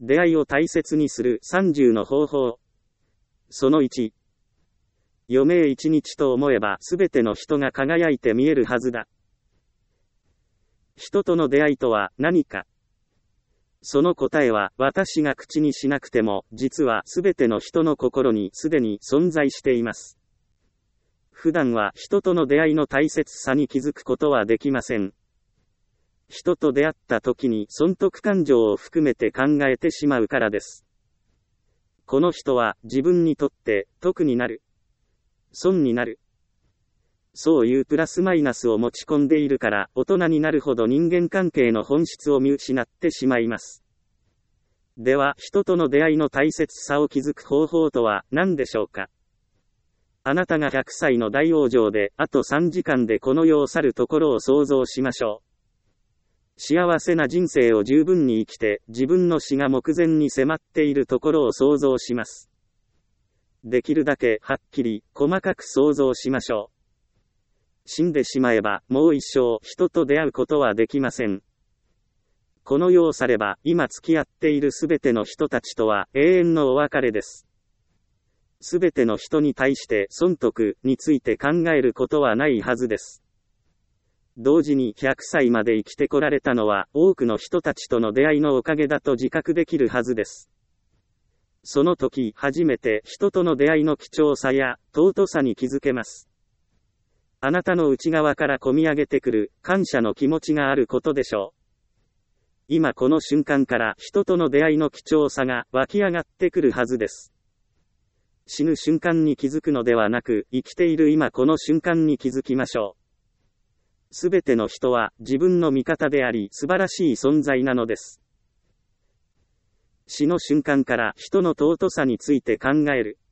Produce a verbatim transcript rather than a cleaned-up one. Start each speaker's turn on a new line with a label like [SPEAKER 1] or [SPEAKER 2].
[SPEAKER 1] 出会いを大切にするさんじゅうの方法。そのいち。余命一日と思えばすべての人が輝いて見えるはずだ。人との出会いとは何か。その答えは私が口にしなくても実はすべての人の心にすでに存在しています。普段は人との出会いの大切さに気づくことはできません。人と出会った時に損得感情を含めて考えてしまうからです。この人は自分にとって得になる、損になる、そういうプラスマイナスを持ち込んでいるから大人になるほど人間関係の本質を見失ってしまいます。では人との出会いの大切さを気づく方法とは何でしょうか。あなたがひゃくさいの大往生であとさんじかんでこの世を去るところを想像しましょう。幸せな人生を十分に生きて自分の死が目前に迫っているところを想像します。できるだけはっきり細かく想像しましょう。死んでしまえばもう一生人と出会うことはできません。この世を去れば今付き合っているすべての人たちとは永遠のお別れです。すべての人に対して損得について考えることはないはずです。同時にひゃくさいまで生きてこられたのは多くの人たちとの出会いのおかげだと自覚できるはずです。その時初めて人との出会いの貴重さや尊さに気づけます。あなたの内側から込み上げてくる感謝の気持ちがあることでしょう。今この瞬間から人との出会いの貴重さが湧き上がってくるはずです。死ぬ瞬間に気づくのではなく、生きている今この瞬間に気づきましょう。すべての人は自分の味方であり素晴らしい存在なのです。死の瞬間から人の尊さについて考える。